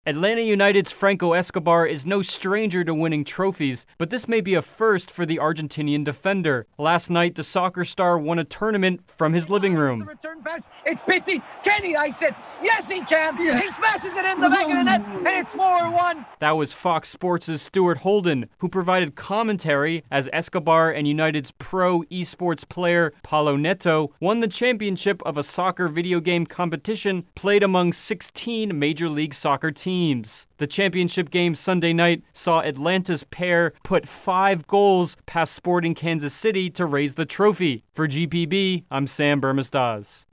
Atlanta United's Franco Escobar is no stranger to winning trophies, but this may be a first for the Argentinian defender. Last night, the soccer star won a tournament from his living room. Return pass, it's Pitti. Can he ice it? Yes, he can. Yes. He smashes it in the back of the net, and it's 4-1. That was Fox Sports' Stuart Holden, who provided commentary as Escobar and United's pro esports player, Paulo Neto, won the championship of a soccer video game competition played among 16 Major League Soccer teams. The championship game Sunday night saw Atlanta's pair put 5 goals past Sporting Kansas City to raise the trophy. For GPB, I'm Sam Bermesdaz.